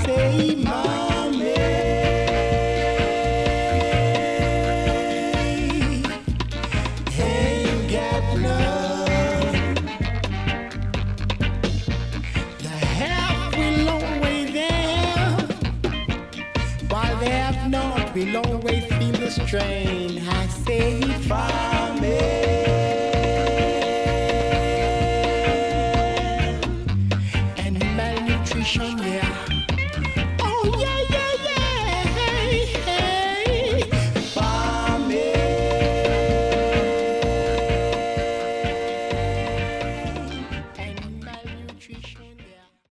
say, Mommy, ain't got love. The halfway long way there, while they have not, we'll always feel the strain. I say, Mommy. Yeah.